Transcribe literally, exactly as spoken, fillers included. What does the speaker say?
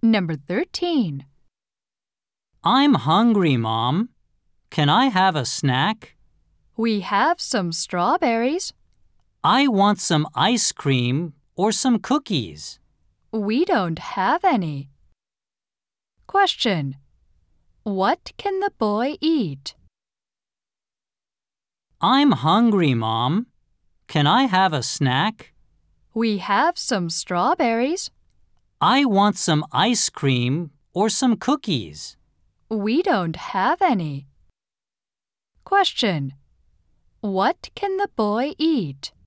Number thirteen. I'm hungry, Mom. Can I have a snack? We have some strawberries. I want some ice cream or some cookies. We don't have any. Question. What can the boy eat? I'm hungry, Mom. Can I have a snack? We have some strawberries. I want some ice cream or some cookies. We don't have any. Question. What can the boy eat?